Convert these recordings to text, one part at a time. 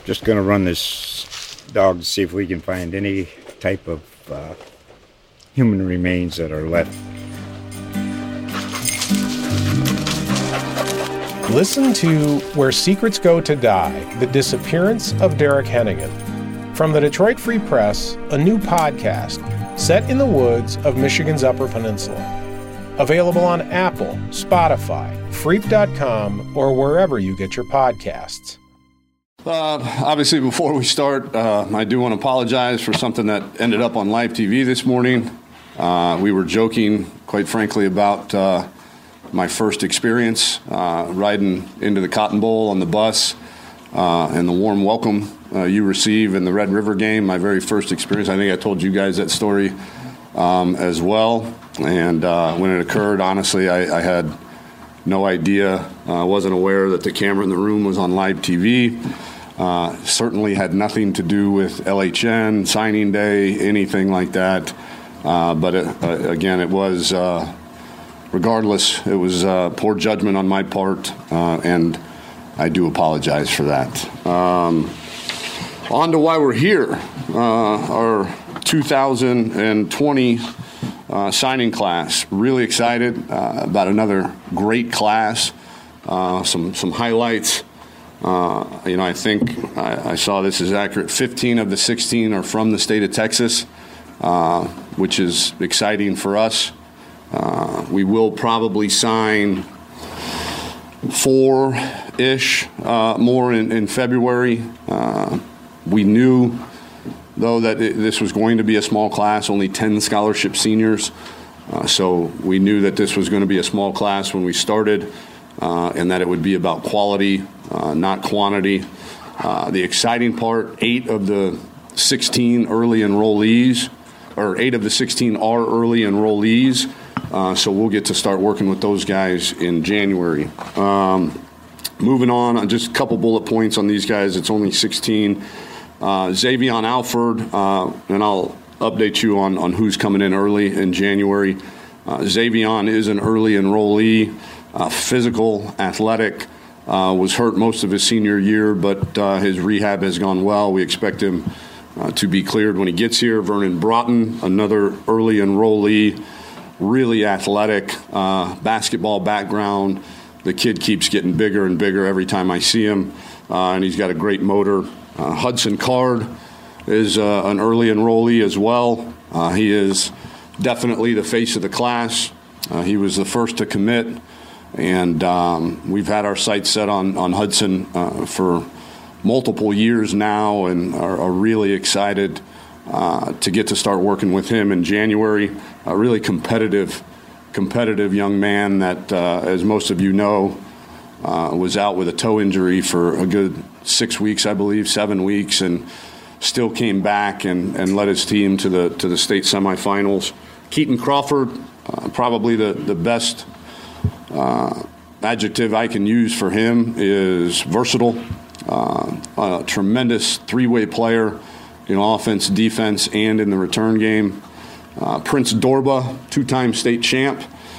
Just going to run this dog to see if we can find any type of human remains that are left. Listen to Where Secrets Go to Die, The Disappearance of Derek Hennigan. From the Detroit Free Press, a new podcast set in the woods of Michigan's Upper Peninsula. Available on Apple, Spotify, Freep.com, or wherever you get your podcasts. Obviously, before we start, I do want to apologize for something that ended up on live TV this morning. We were joking, quite frankly, about my first experience riding into the Cotton Bowl on the bus and the warm welcome you receive in the Red River game, my very first experience. I think I told you guys that story as well. And when it occurred, honestly, I had no idea. I wasn't aware that the camera in the room was on live TV. Certainly had nothing to do with LHN, signing day, anything like that. But again, it was, regardless, it was poor judgment on my part, and I do apologize for that. On to why we're here. Our 2020 signing class. Really excited about another great class. Some highlights. I think I saw this is accurate. 15 of the 16 are from the state of Texas, which is exciting for us. We will probably sign 4-ish more in February. We knew, though, that this was going to be a small class, only 10 scholarship seniors. So we knew that this was going to be a small class when we started, and that it would be about quality, not quantity. The exciting part, 8 of the 16 early enrollees, or 8 of the 16 are early enrollees. So we'll get to start working with those guys in January. Moving on, just a couple bullet points on these guys. It's only 16. Xavion Alford, and I'll update you on who's coming in early in January. Xavion is an early enrollee, physical, athletic, was hurt most of his senior year, but his rehab has gone well. We expect him to be cleared when he gets here. Vernon Broughton, another early enrollee, really athletic, basketball background. The kid keeps getting bigger and bigger every time I see him, and he's got a great motor. Hudson Card is an early enrollee as well. He is definitely the face of the class. He was the first to commit, and we've had our sights set on Hudson for multiple years now, and are really excited to get to start working with him in January. A really competitive young man that, as most of you know, was out with a toe injury for a good 6 weeks, I believe, 7 weeks, and still came back and led his team to the state semifinals. Keaton Crawford, probably the best adjective I can use for him is versatile. A tremendous three-way player, offense, defense, and in the return game. Prince Dorba, 2-time state champ,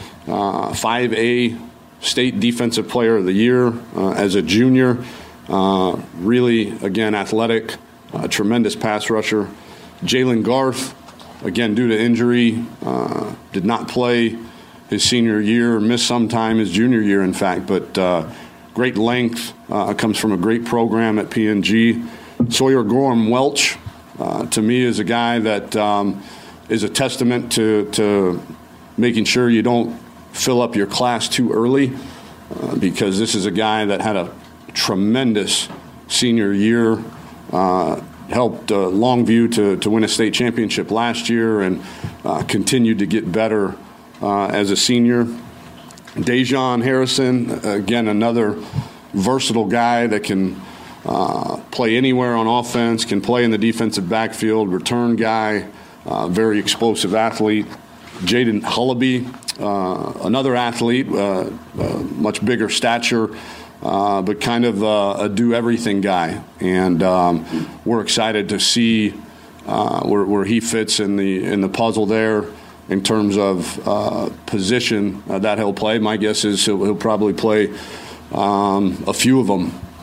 5A state defensive player of the year as a junior. Really, again, athletic, tremendous pass rusher. Jalen Garth, again, due to injury, did not play his senior year, missed some time his junior year, in fact, but great length, comes from a great program at PNG. Sawyer Gorham Welch, to me, is a guy that is a testament to making sure you don't fill up your class too early, because this is a guy that had a tremendous senior year, helped Longview to win a state championship last year, and continued to get better as a senior. Dejon Harrison, again, another versatile guy that can play anywhere on offense, can play in the defensive backfield, return guy, very explosive athlete. Jaden Hullaby, another athlete, much bigger stature, but kind of a do-everything guy. And we're excited to see where he fits in the puzzle there in terms of position that he'll play. My guess is he'll probably play a few of them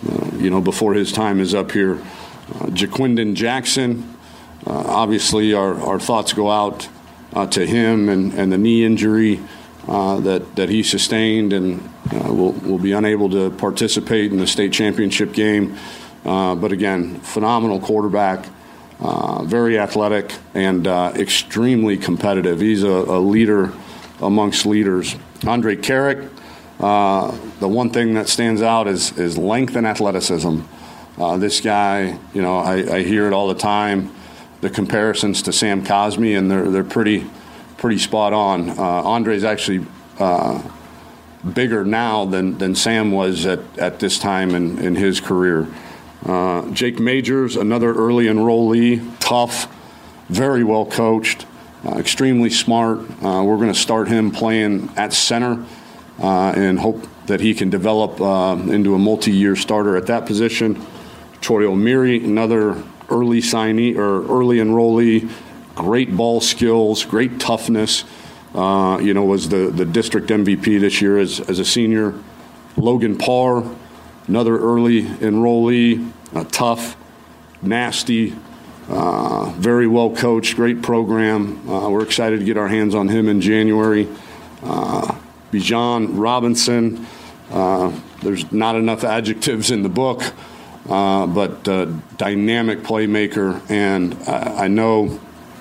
before his time is up here. Jaquindon Jackson, obviously our thoughts go out to him and the knee injury that he sustained, and will be unable to participate in the state championship game. But again, phenomenal quarterback, very athletic, and extremely competitive. He's a leader amongst leaders. Andre Carrick, the one thing that stands out is length and athleticism. This guy, I hear it all the time, the comparisons to Sam Cosmi, and they're pretty spot on. Andre's actually bigger now than Sam was at this time in his career. Jake Majors, another early enrollee, tough, very well coached, extremely smart. We're going to start him playing at center and hope that he can develop into a multi-year starter at that position. Troy O'Meary, another early signee or early enrollee, great ball skills, great toughness. Was the district MVP this year as a senior. Logan Parr, another early enrollee, tough, nasty, very well coached, great program. We're excited to get our hands on him in January. Bijan Robinson, there's not enough adjectives in the book, but dynamic playmaker, and I know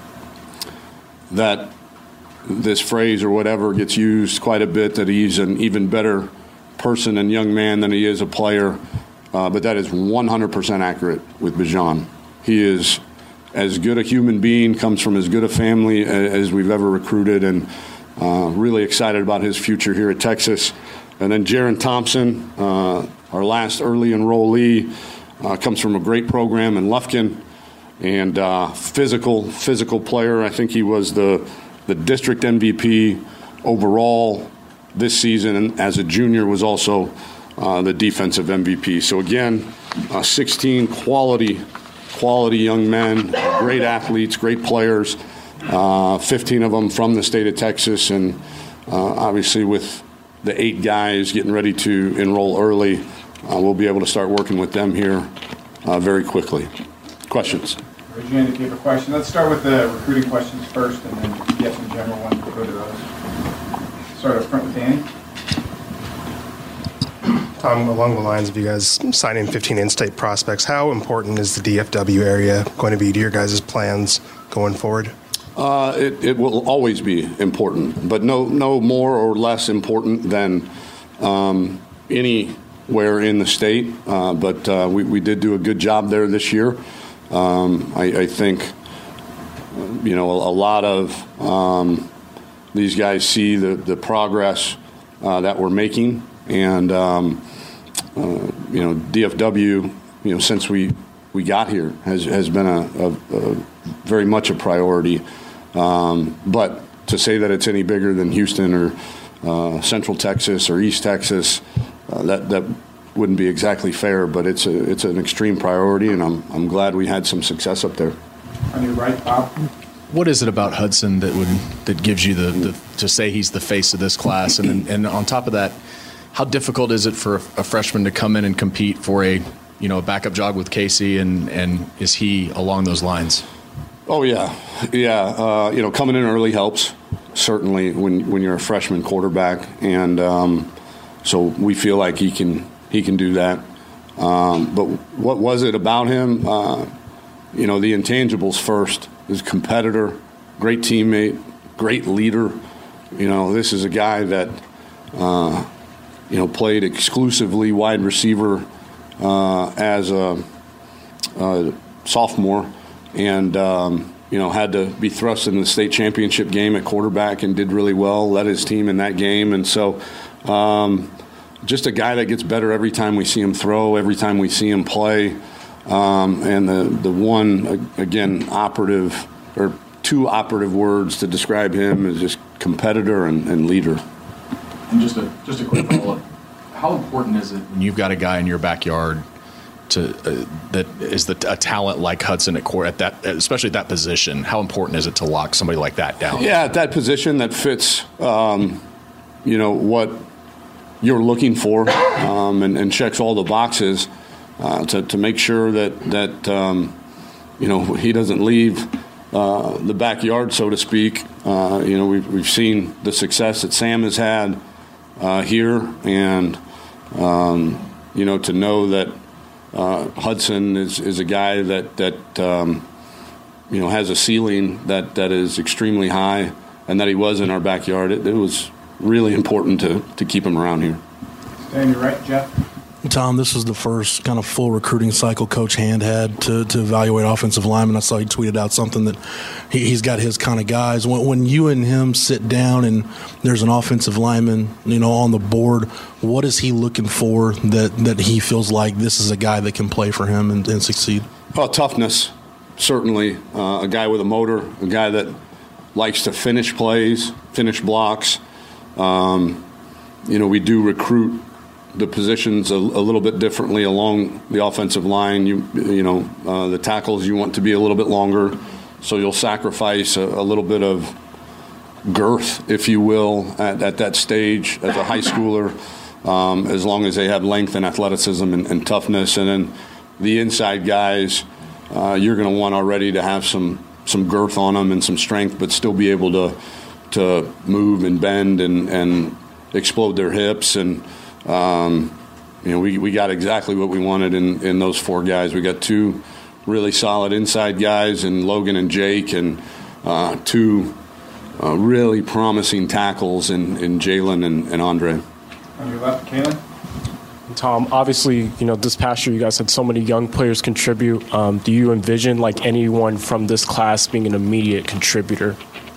that this phrase or whatever gets used quite a bit, that he's an even better person and young man than he is a player, but that is 100% accurate with Bijan. He is as good a human being, comes from as good a family as we've ever recruited, and really excited about his future here at Texas. And then Jaron Thompson, our last early enrollee, comes from a great program in Lufkin, and physical player. I think he was the district MVP overall this season, and as a junior was also the defensive MVP. So again, 16 quality young men, great athletes, great players, 15 of them from the state of Texas, and obviously with the 8 guys getting ready to enroll early, we'll be able to start working with them here very quickly. Questions? Raise your hand if you have a question. Let's start with the recruiting questions first, and then if you have some general ones, we'll go to those. Start up front with Danny. Tom, along the lines of you guys signing 15 in-state prospects, how important is the DFW area going to be to your guys' plans going forward? It will always be important, but no more or less important than anywhere in the state. But we did do a good job there this year. I think, a lot of these guys see the progress that we're making, and DFW, since we got here, has been a very much a priority. But to say that it's any bigger than Houston or Central Texas or East Texas, that wouldn't be exactly fair. But it's an extreme priority, and I'm glad we had some success up there. On your right, Bob. What is it about Hudson that gives you the to say he's the face of this class? And on top of that, how difficult is it for a freshman to come in and compete for a backup job with Casey, and is he along those lines? Oh yeah. Coming in early helps, certainly when you're a freshman quarterback, and so we feel like he can do that. But what was it about him? The intangibles first. He's a competitor, great teammate, great leader. This is a guy that played exclusively wide receiver as a sophomore, and had to be thrust in the state championship game at quarterback and did really well, led his team in that game. And so just a guy that gets better every time we see him throw, every time we see him play. And the one, again, operative or two operative words to describe him is just competitor and leader. And just a quick follow-up. How important is it when you've got a guy in your backyard that is a talent like Hudson at that, especially at that position? How important is it to lock somebody like that down? Yeah, at that position that fits, what you're looking for, and checks all the boxes. to make sure that he doesn't leave the backyard, so to speak. We've seen the success that Sam has had here, and to know that Hudson is a guy that has a ceiling that is extremely high, and that he was in our backyard. It was really important to keep him around here. Stay on your right, Jeff. Tom, this was the first kind of full recruiting cycle Coach Hand had to evaluate offensive linemen. I saw he tweeted out something that he's got his kind of guys. When you and him sit down and there's an offensive lineman, on the board, what is he looking for that he feels like this is a guy that can play for him and succeed? Toughness, certainly. A guy with a motor, a guy that likes to finish plays, finish blocks. We do recruit the positions a little bit differently along the offensive line. The tackles you want to be a little bit longer, so you'll sacrifice a little bit of girth, if you will, at that stage as a high schooler, as long as they have length and athleticism and toughness. And then the inside guys, you're going to want already to have some girth on them and some strength, but still be able to move and bend and explode their hips. And we got exactly what we wanted in those four guys. We got two really solid inside guys in Logan and Jake, and two really promising tackles in Jalen and Andre. On your left, Kalen. Tom, obviously, this past year you guys had so many young players contribute. Do you envision anyone from this class being an immediate contributor?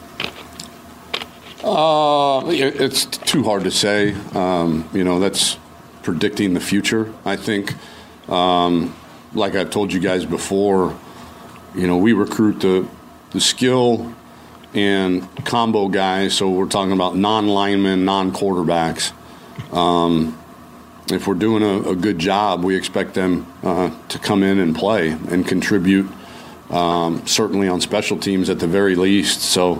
It's too hard to say. That's predicting the future. I think, like I've told you guys before, we recruit the skill and combo guys, so we're talking about non-linemen, non-quarterbacks. If we're doing a good job, we expect them to come in and play and contribute, certainly on special teams at the very least. So,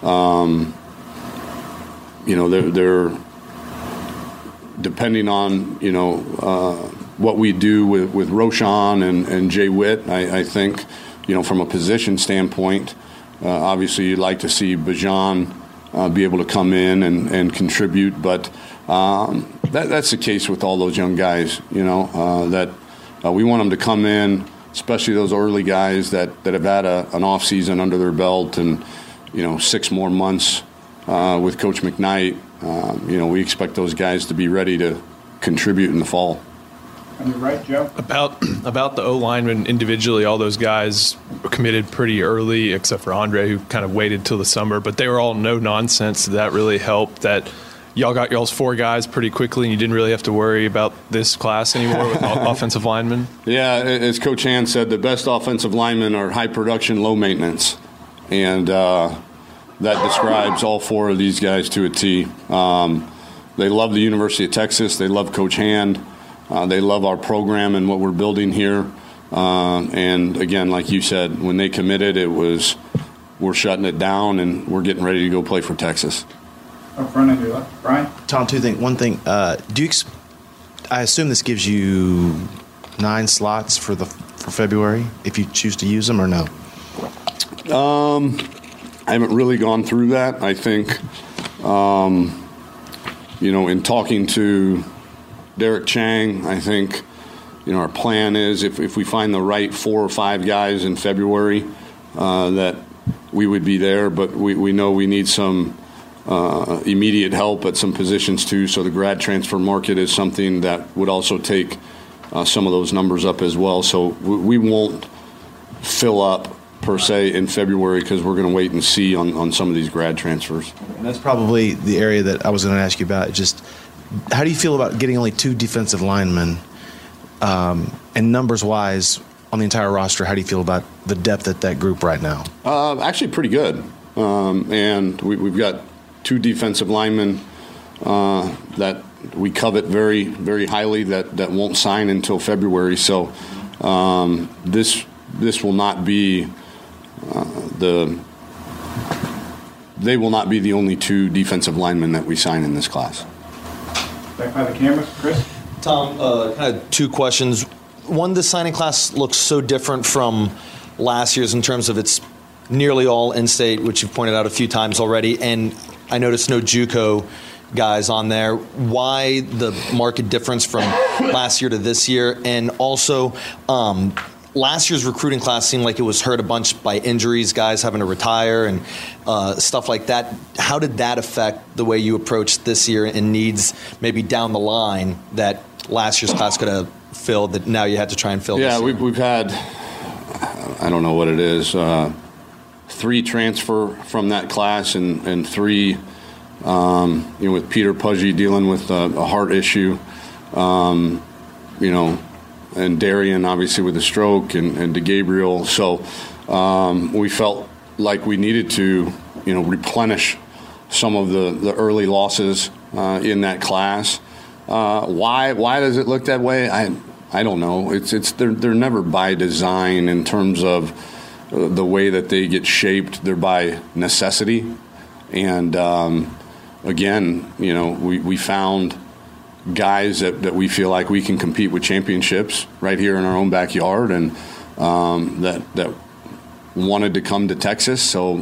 they're depending on, what we do with Roshan and Jay Witt. I think, from a position standpoint, obviously you'd like to see Bajan be able to come in and contribute, but that's the case with all those young guys, that we want them to come in, especially those early guys that have had an off season under their belt and, 6 more months with Coach McKnight. We expect those guys to be ready to contribute in the fall. On your right, Joe. About the O-linemen individually, all those guys were committed pretty early, except for Andre, who kind of waited till the summer. But they were all no nonsense. Did that really help that y'all got y'all's 4 guys pretty quickly and you didn't really have to worry about this class anymore with offensive linemen? Yeah, as Coach Hand said, the best offensive linemen are high production, low maintenance. And that describes all 4 of these guys to a T. They love the University of Texas. They love Coach Hand. They love our program and what we're building here. And, again, like you said, when they committed, it was we're shutting it down and we're getting ready to go play for Texas. Up front on your left, Brian. Tom, 2 things. One thing, I assume this gives you 9 slots for February if you choose to use them, or no? I haven't really gone through that. I think, in talking to Derek Chang, I think, our plan is if we find the right 4 or 5 guys in February, that we would be there. But we know we need some immediate help at some positions too. So the grad transfer market is something that would also take some of those numbers up as well. So we won't fill up per se in February because we're going to wait and see on some of these grad transfers. And that's probably the area that I was going to ask you about. Just how do you feel about getting only 2 defensive linemen, and numbers-wise on the entire roster? How do you feel about the depth at that group right now? Actually, pretty good. And we've got 2 defensive linemen that we covet very, very highly that won't sign until February. So this will not be they will not be the only 2 defensive linemen that we sign in this class. Back by the cameras, Chris. Tom, kind of 2 questions. one, the signing class looks so different from last year's in terms of it's nearly all in-state, which you've pointed out a few times already, and I noticed no JUCO guys on there. Why the market difference from last year to this year? And also, last year's recruiting class seemed like it was hurt a bunch by injuries, guys having to retire and stuff like that. How did that affect the way you approached this year and needs maybe down the line that last year's class could have filled that now you had to try and fill this year? We've had, I don't know what it is, 3 transfer from that class and 3, with Peter Pudgy dealing with a heart issue, and Darian obviously with a stroke and DeGabriel. So we felt like we needed to, replenish some of the early losses in that class. Why does it look that way? I don't know. They're never by design in terms of the way that they get shaped. They're by necessity. And again, we found guys that we feel like we can compete with championships right here in our own backyard, and that wanted to come to Texas. So,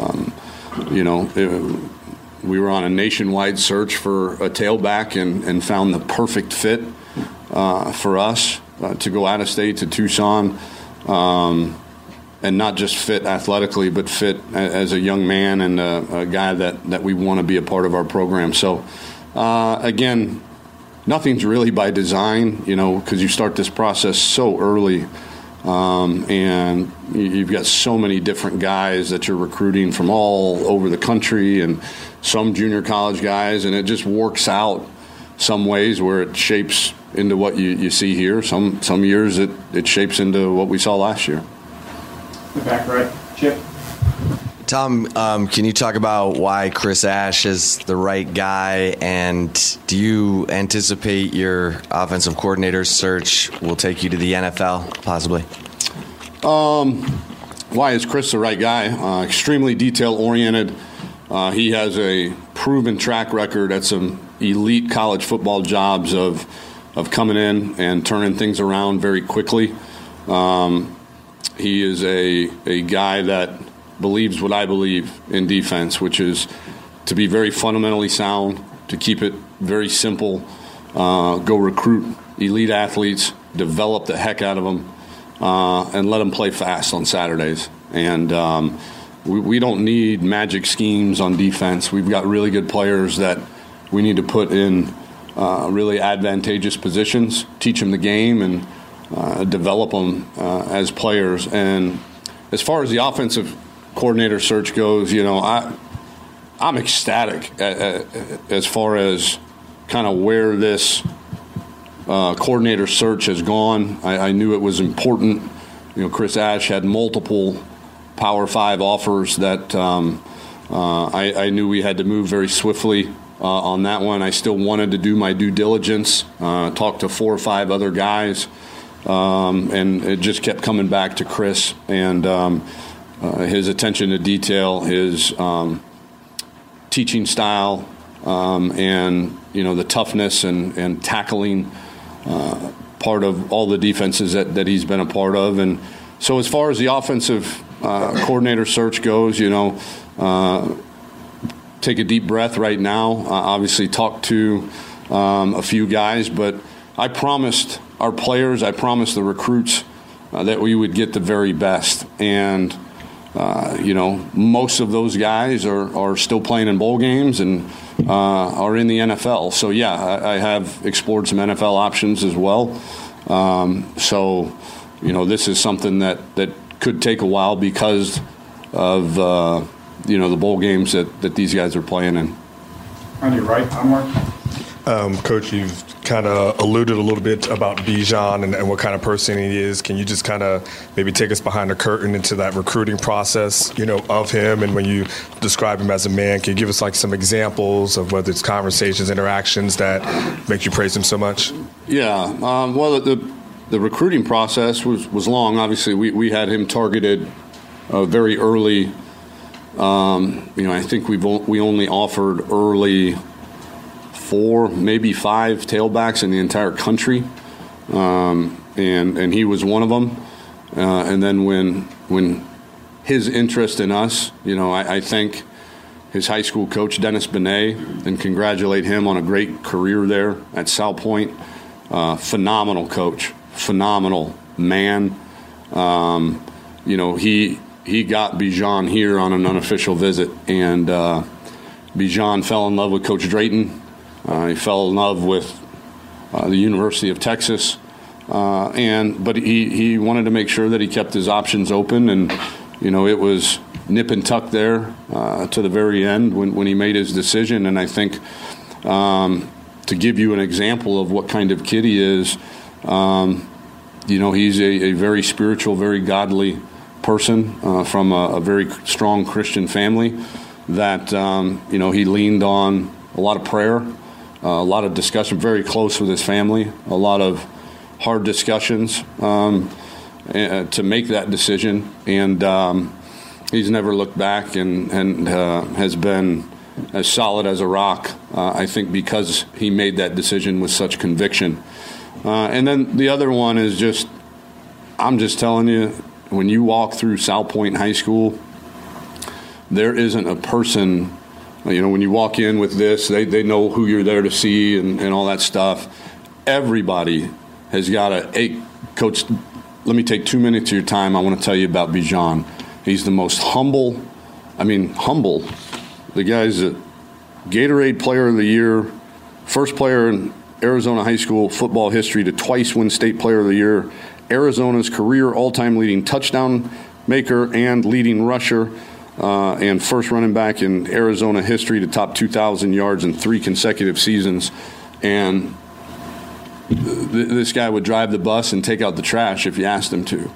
we were on a nationwide search for a tailback and found the perfect fit for us to go out of state to Tucson, and not just fit athletically, but fit as a young man and a guy that we want to be a part of our program. So, again, nothing's really by design, because you start this process so early, and you've got so many different guys that you're recruiting from all over the country and some junior college guys, and it just works out some ways where it shapes into what you see here. Some years it shapes into what we saw last year. The back right, Chip. Tom, can you talk about why Chris Ash is the right guy, and do you anticipate your offensive coordinator search will take you to the NFL, possibly? Why is Chris the right guy? Extremely detail-oriented. He has a proven track record at some elite college football jobs of coming in and turning things around very quickly. He is a guy that believes what I believe in defense, which is to be very fundamentally sound, to keep it very simple, go recruit elite athletes, develop the heck out of them, and let them play fast on Saturdays. And we don't need magic schemes on defense. We've got really good players that we need to put in really advantageous positions, teach them the game, and develop them as players. And as far as the offensive coordinator search goes, I'm ecstatic as far as kind of where this coordinator search has gone. I knew it was important. Chris Ash had multiple Power 5 offers that I knew we had to move very swiftly on that one. I still wanted to do my due diligence, talk to 4 or 5 other guys, and it just kept coming back to Chris and his attention to detail, his teaching style, and the toughness and tackling part of all the defenses that he's been a part of. And so as far as the offensive coordinator search goes, take a deep breath right now. Obviously talk to a few guys, but I promised our players, I promised the recruits that we would get the very best. And most of those guys are still playing in bowl games and are in the NFL. So, yeah, I have explored some NFL options as well. This is something that could take a while because of, the bowl games that these guys are playing in. On your right, Anwar. Coach, you've kind of alluded a little bit about Bijan and what kind of person he is. Can you just kind of maybe take us behind the curtain into that recruiting process, of him? And when you describe him as a man, can you give us like some examples of whether it's conversations, interactions that make you praise him so much? Yeah. Well, the recruiting process was long. Obviously, we had him targeted very early. I think we only offered early 4, maybe 5 tailbacks in the entire country. and he was one of them. And then when his interest in us, I thank his high school coach, Dennis Benet, and congratulate him on a great career there at South Point. Phenomenal coach, phenomenal man. He got Bijan here on an unofficial visit, and Bijan fell in love with Coach Drayton. He fell in love with the University of Texas, but he wanted to make sure that he kept his options open, and it was nip and tuck there to the very end when he made his decision. And I think to give you an example of what kind of kid he is, he's a very spiritual, very godly person from a very strong Christian family that, he leaned on a lot of prayer, a lot of discussion, very close with his family, a lot of hard discussions to make that decision. And he's never looked back and has been as solid as a rock, I think, because he made that decision with such conviction. And then the other one is I'm just telling you, when you walk through South Point High School, there isn't a person, when you walk in with this, they know who you're there to see and all that stuff. Everybody has got hey, Coach, let me take 2 minutes of your time. I want to tell you about Bijan. He's the most humble. The guy's a Gatorade Player of the Year, first player in Arizona high school football history to twice win State Player of the Year, Arizona's career all-time leading touchdown maker and leading rusher, and first running back in Arizona history to top 2,000 yards in 3 consecutive seasons. And this guy would drive the bus and take out the trash if you asked him to.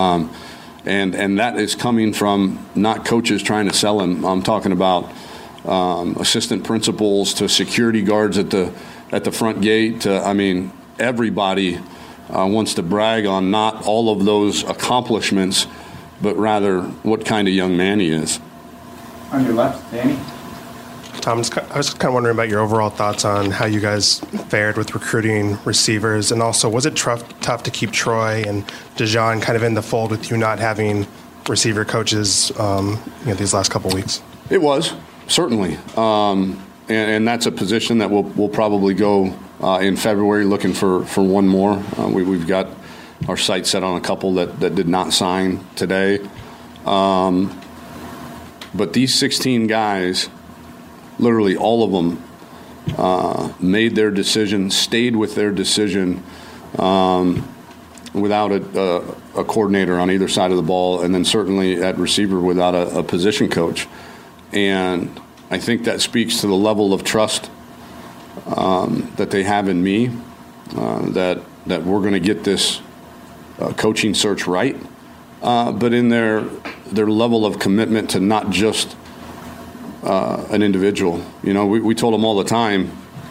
And that is coming from not coaches trying to sell him. I'm talking about assistant principals to security guards at the front gate. Everybody wants to brag on not all of those accomplishments, but rather what kind of young man he is. On your left, Danny. Tom, I was kind of wondering about your overall thoughts on how you guys fared with recruiting receivers, and also was it tough to keep Troy and Dejan kind of in the fold with you not having receiver coaches these last couple weeks? It was, certainly. And that's a position that we'll probably go in February looking for one more. We've got our sights set on a couple that did not sign today. But these 16 guys, literally all of them, made their decision, stayed with their decision without a coordinator on either side of the ball, and then certainly at receiver without a position coach. And I think that speaks to the level of trust that they have in me, that we're going to get this coaching search right, but in their level of commitment to not just an individual. We told them all the time,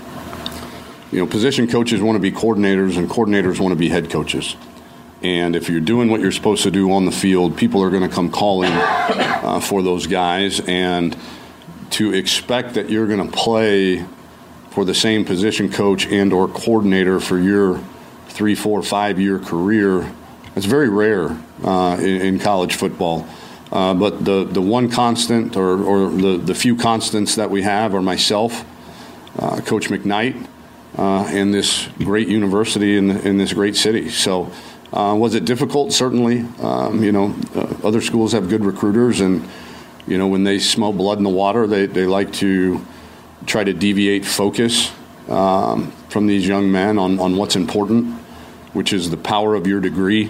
position coaches want to be coordinators and coordinators want to be head coaches. And if you're doing what you're supposed to do on the field, people are going to come calling for those guys. And to expect that you're going to play for the same position coach and or coordinator for your 3, 4, 5 year career, it's very rare in college football. But the one constant or the few constants that we have are myself, Coach McKnight, and this great university in this great city. So was it difficult? Certainly. Other schools have good recruiters, and when they smell blood in the water, they like to try to deviate focus from these young men on what's important, which is the power of your degree.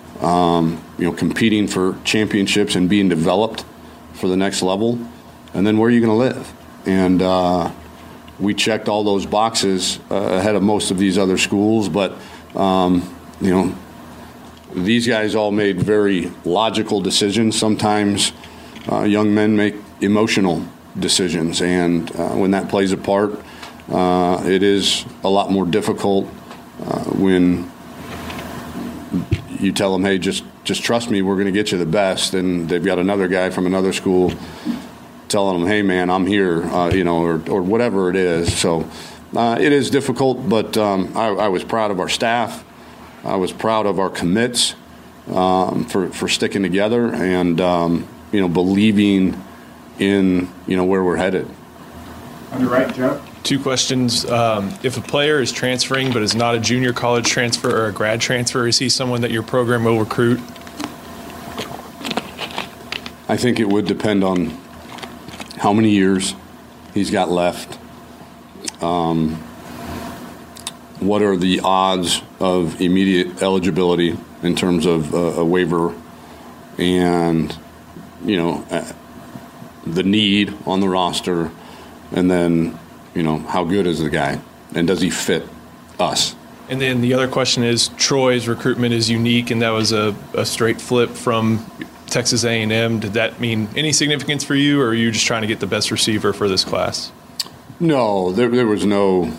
Competing for championships and being developed for the next level, and then where are you going to live? And we checked all those boxes ahead of most of these other schools, but these guys all made very logical decisions. Sometimes young men make emotional decisions, and when that plays a part, it is a lot more difficult when you tell them, hey, just trust me, we're going to get you the best. And they've got another guy from another school telling them, hey, man, I'm here, or whatever it is. So it is difficult, but I was proud of our staff. I was proud of our commits for sticking together and believing in where we're headed. On your right, Joe. 2 questions. If a player is transferring but is not a junior college transfer or a grad transfer, is he someone that your program will recruit? I think it would depend on how many years he's got left. What are the odds of immediate eligibility in terms of a waiver and, the need on the roster, and then, how good is the guy and does he fit us? And then the other question is, Troy's recruitment is unique, and that was a straight flip from Texas A&M. Did that mean any significance for you, or are you just trying to get the best receiver for this class? No, there was none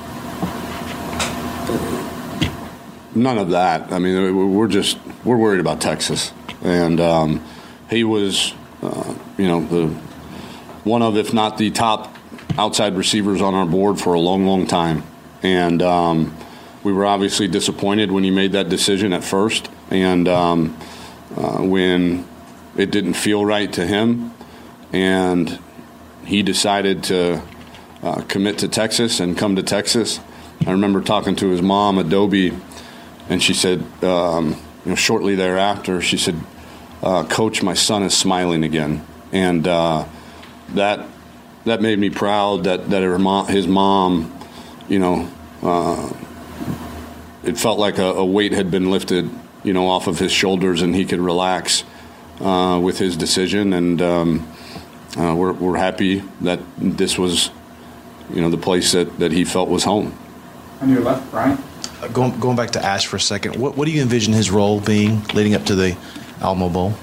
of that. I mean, we're worried about Texas, and he was, the one of, if not the top outside receivers on our board for a long, long time, and we were obviously disappointed when he made that decision at first, and when it didn't feel right to him, and he decided to commit to Texas and come to Texas. I remember talking to his mom, Adobe, and she said, shortly thereafter, she said, "Coach, my son is smiling again," and that made me proud that his mom, it felt like a weight had been lifted, off of his shoulders, and he could relax with his decision. And we're happy that this was, the place that he felt was home. On your left, Brian. Going back to Ash for a second, what do you envision his role being leading up to the Alamo Bowl?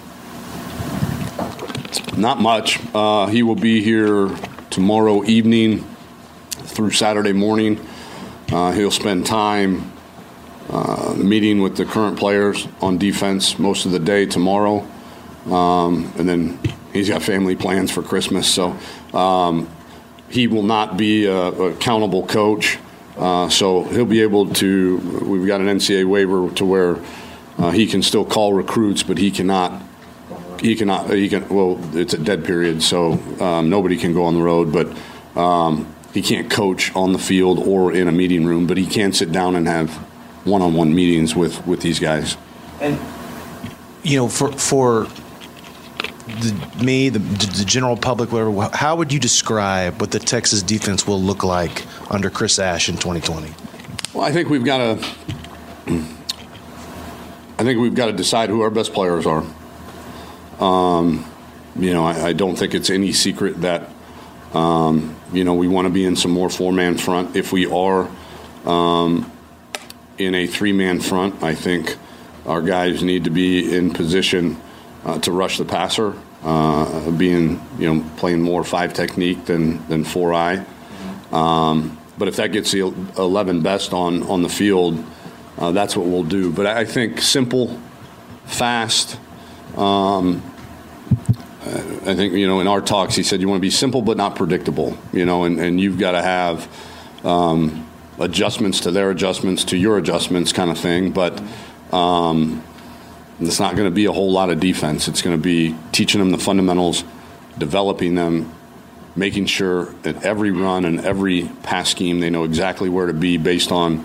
Not much. He will be here tomorrow evening through Saturday morning. He'll spend time meeting with the current players on defense most of the day tomorrow. And then he's got family plans for Christmas. So he will not be a accountable coach. So he'll be able to, we've got an NCAA waiver to where he can still call recruits, but he can, it's a dead period, so nobody can go on the road, but he can't coach on the field or in a meeting room, but he can sit down and have one-on-one meetings with these guys. And, for the general public, whatever, how would you describe what the Texas defense will look like under Chris Ash in 2020? Well, I think we've got to decide who our best players are. I don't think it's any secret that we want to be in some more 4-man front. If we are in a 3-man front, I think our guys need to be in position to rush the passer, playing more 5 technique than 4-eye. But if that gets the 11 best on the field, that's what we'll do. But I think simple, fast. I think, in our talks, he said you want to be simple but not predictable, and you've got to have adjustments to their adjustments to your adjustments kind of thing. But it's not going to be a whole lot of defense. It's going to be teaching them the fundamentals, developing them, making sure at every run and every pass scheme they know exactly where to be based on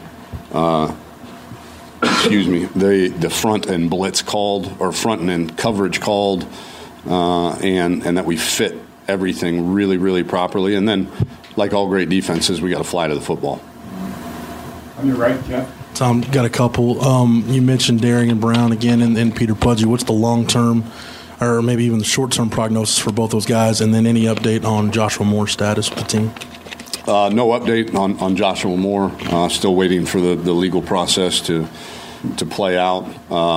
the front and blitz called, or front and coverage called, and that we fit everything really, really properly. And then, like all great defenses, we got to fly to the football. On your right, Jeff. Tom, got a couple. You mentioned Darian Brown again and Peter Pudgy. What's the long-term, or maybe even the short-term prognosis for both those guys? And then any update on Joshua Moore's status with the team? No update on Joshua Moore. Still waiting for the legal process to play out.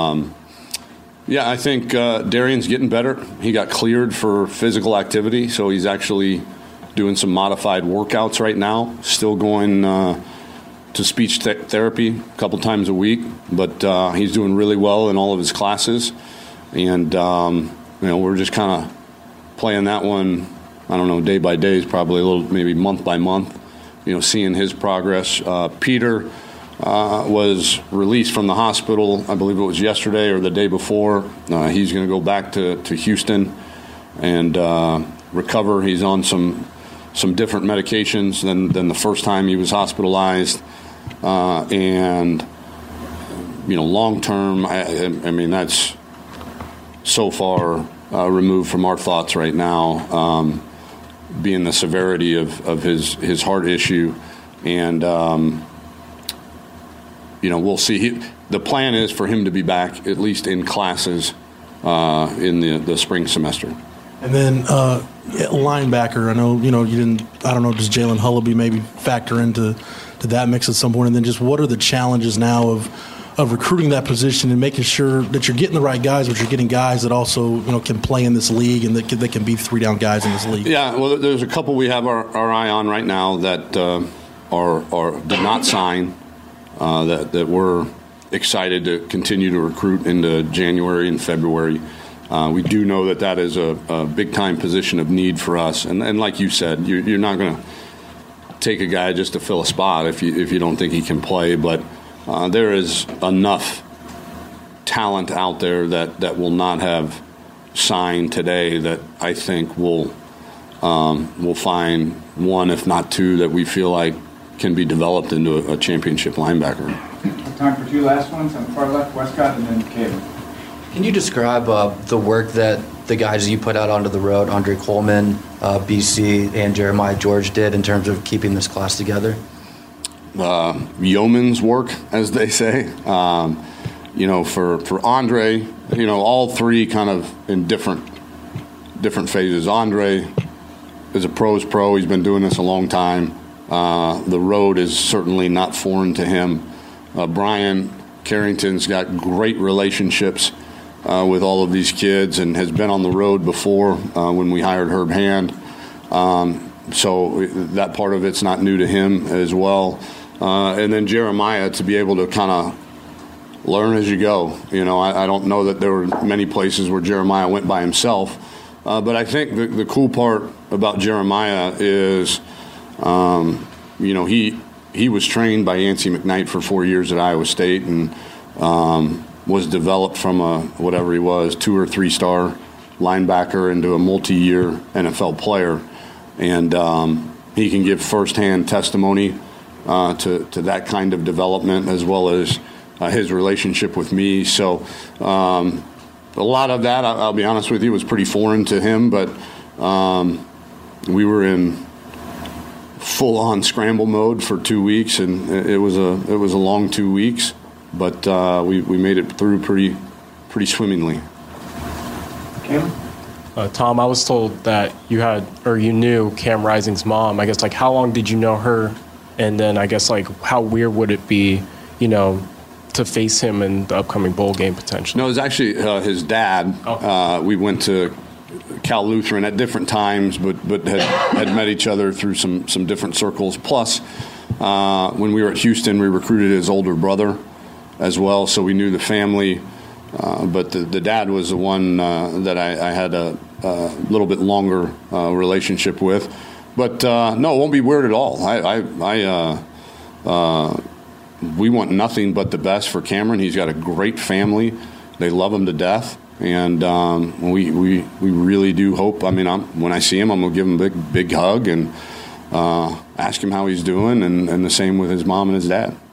I think Darian's getting better. He got cleared for physical activity, so he's actually doing some modified workouts right now. Still going to speech therapy a couple times a week, but he's doing really well in all of his classes. And we're just kind of playing that one, I don't know, day by day, is probably a little, maybe month by month, seeing his progress. Peter, was released from the hospital. I believe it was yesterday or the day before. He's going to go back to Houston and recover. He's on some different medications than the first time he was hospitalized. And, long term, I mean, that's so far removed from our thoughts right now, being the severity of his heart issue. And, we'll see. The plan is for him to be back, at least in classes, in the spring semester. And then linebacker, I know, you didn't, I don't know, does Jalen Hullaby maybe factor into that mix at some point? And then just what are the challenges now of recruiting that position and making sure that you're getting the right guys, but you're getting guys that also, can play in this league and that can be 3-down guys in this league? Yeah, well, there's a couple we have our eye on right now that did not sign, that we're excited to continue to recruit into January and February. We do know that is a big-time position of need for us. And like you said, you're not going to take a guy just to fill a spot if you don't think he can play. But there is enough talent out there that will not have signed today that I think we'll find one, if not two, that we feel like can be developed into a championship linebacker. Time for two last ones on the far left, Westcott and then Caleb. Can you describe the work that the guys you put out onto the road, Andre Coleman, BC, and Jeremiah George did in terms of keeping this class together? Yeoman's work, as they say. For Andre, all three kind of in different phases. Andre is a pro's pro. He's been doing this a long time. The road is certainly not foreign to him. Brian Carrington's got great relationships with all of these kids and has been on the road before when we hired Herb Hand. So that part of it's not new to him as well. And then Jeremiah, to be able to kind of learn as you go. I don't know that there were many places where Jeremiah went by himself. But I think the cool part about Jeremiah is, he was trained by Yancey McKnight for 4 years at Iowa State and was developed from whatever he was, 2 or 3 star linebacker into a multi-year NFL player. And he can give firsthand testimony to that kind of development as well as his relationship with me. So a lot of that, I'll be honest with you, was pretty foreign to him, but we were in full-on scramble mode for 2 weeks, and it was a long 2 weeks, but we made it through pretty swimmingly. Tom, I was told that you knew Cam Rising's mom. I guess, how long did you know her? And then I guess, how weird would it be, to face him in the upcoming bowl game potentially? No, it was actually his dad. Oh. We went to Cal Lutheran at different times, but had met each other through some different circles. Plus, when we were at Houston, we recruited his older brother as well, so we knew the family. But the dad was the one that I had a little bit longer relationship with. But no, it won't be weird at all. We want nothing but the best for Cameron. He's got a great family. They love him to death. And we really do hope. I mean, when I see him, I'm going to give him a big hug and ask him how he's doing, and the same with his mom and his dad.